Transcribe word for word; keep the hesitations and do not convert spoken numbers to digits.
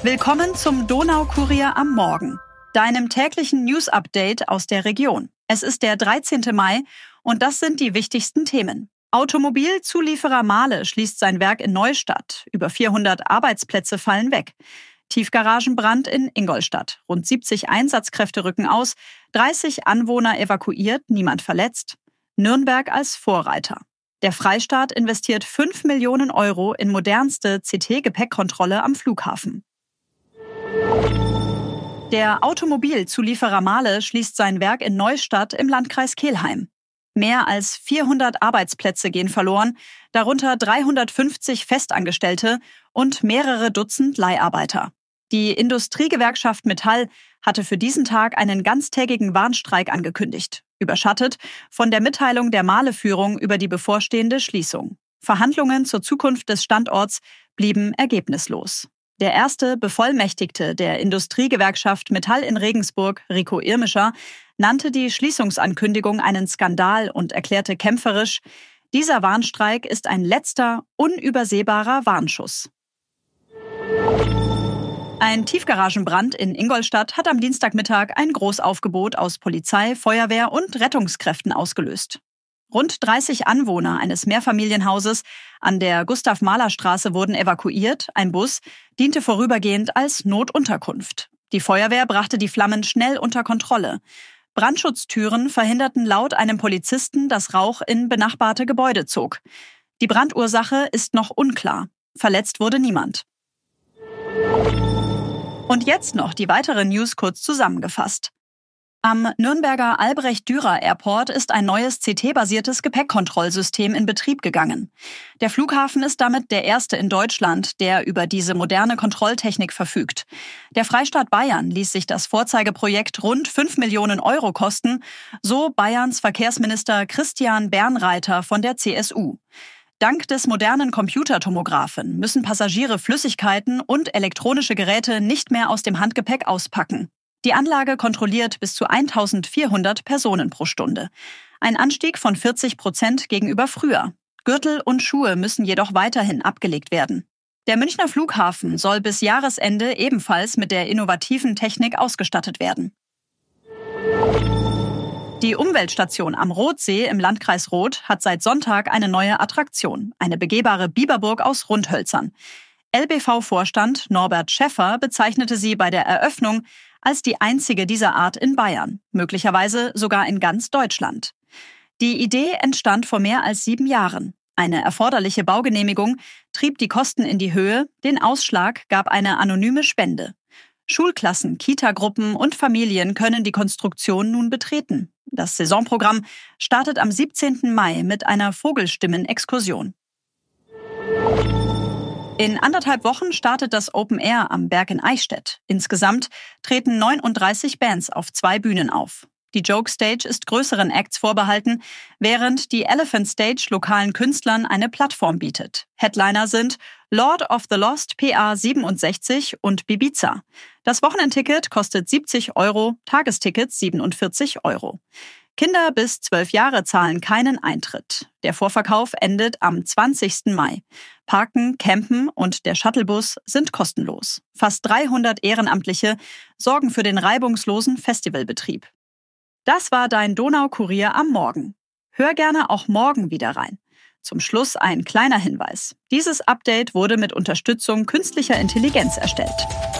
Willkommen zum Donaukurier am Morgen, deinem täglichen News-Update aus der Region. Es ist der dreizehnten Mai und das sind die wichtigsten Themen. Automobilzulieferer Mahle schließt sein Werk in Neustadt. Über vierhundert Arbeitsplätze fallen weg. Tiefgaragenbrand in Ingolstadt. Rund siebzig Einsatzkräfte rücken aus. dreißig Anwohner evakuiert, niemand verletzt. Nürnberg als Vorreiter. Der Freistaat investiert fünf Millionen Euro in modernste C T-Gepäckkontrolle am Flughafen. Der Automobilzulieferer Mahle schließt sein Werk in Neustadt im Landkreis Kelheim. Mehr als vierhundert Arbeitsplätze gehen verloren, darunter dreihundertfünfzig Festangestellte und mehrere Dutzend Leiharbeiter. Die Industriegewerkschaft Metall hatte für diesen Tag einen ganztägigen Warnstreik angekündigt, überschattet von der Mitteilung der Mahle-Führung über die bevorstehende Schließung. Verhandlungen zur Zukunft des Standorts blieben ergebnislos. Der erste Bevollmächtigte der Industriegewerkschaft Metall in Regensburg, Rico Irmischer, nannte die Schließungsankündigung einen Skandal und erklärte kämpferisch, dieser Warnstreik ist ein letzter, unübersehbarer Warnschuss. Ein Tiefgaragenbrand in Ingolstadt hat am Dienstagmittag ein Großaufgebot aus Polizei, Feuerwehr und Rettungskräften ausgelöst. Rund dreißig Anwohner eines Mehrfamilienhauses an der Gustav-Mahler-Straße wurden evakuiert. Ein Bus diente vorübergehend als Notunterkunft. Die Feuerwehr brachte die Flammen schnell unter Kontrolle. Brandschutztüren verhinderten laut einem Polizisten, dass Rauch in benachbarte Gebäude zog. Die Brandursache ist noch unklar. Verletzt wurde niemand. Und jetzt noch die weiteren News kurz zusammengefasst. Am Nürnberger Albrecht-Dürer-Airport ist ein neues C T-basiertes Gepäckkontrollsystem in Betrieb gegangen. Der Flughafen ist damit der erste in Deutschland, der über diese moderne Kontrolltechnik verfügt. Der Freistaat Bayern ließ sich das Vorzeigeprojekt rund fünf Millionen Euro kosten, so Bayerns Verkehrsminister Christian Bernreiter von der C S U. Dank des modernen Computertomographen müssen Passagiere Flüssigkeiten und elektronische Geräte nicht mehr aus dem Handgepäck auspacken. Die Anlage kontrolliert bis zu eintausendvierhundert Personen pro Stunde. Ein Anstieg von vierzig Prozent gegenüber früher. Gürtel und Schuhe müssen jedoch weiterhin abgelegt werden. Der Münchner Flughafen soll bis Jahresende ebenfalls mit der innovativen Technik ausgestattet werden. Die Umweltstation am Rothsee im Landkreis Roth hat seit Sonntag eine neue Attraktion, eine begehbare Biberburg aus Rundhölzern. L B V-Vorstand Norbert Schäffer bezeichnete sie bei der Eröffnung als die einzige dieser Art in Bayern, möglicherweise sogar in ganz Deutschland. Die Idee entstand vor mehr als sieben Jahren. Eine erforderliche Baugenehmigung trieb die Kosten in die Höhe, den Ausschlag gab eine anonyme Spende. Schulklassen, Kitagruppen und Familien können die Konstruktion nun betreten. Das Saisonprogramm startet am siebzehnten Mai mit einer Vogelstimmen-Exkursion. In anderthalb Wochen startet das Open Air am Berg in Eichstätt. Insgesamt treten neununddreißig Bands auf zwei Bühnen auf. Die Joke Stage ist größeren Acts vorbehalten, während die Elephant Stage lokalen Künstlern eine Plattform bietet. Headliner sind Lord of the Lost P A siebenundsechzig und Bibiza. Das Wochenendticket kostet siebzig Euro, Tagestickets siebenundvierzig Euro. Kinder bis zwölf Jahre zahlen keinen Eintritt. Der Vorverkauf endet am zwanzigsten Mai. Parken, Campen und der Shuttlebus sind kostenlos. Fast dreihundert Ehrenamtliche sorgen für den reibungslosen Festivalbetrieb. Das war dein Donaukurier am Morgen. Hör gerne auch morgen wieder rein. Zum Schluss ein kleiner Hinweis. Dieses Update wurde mit Unterstützung künstlicher Intelligenz erstellt.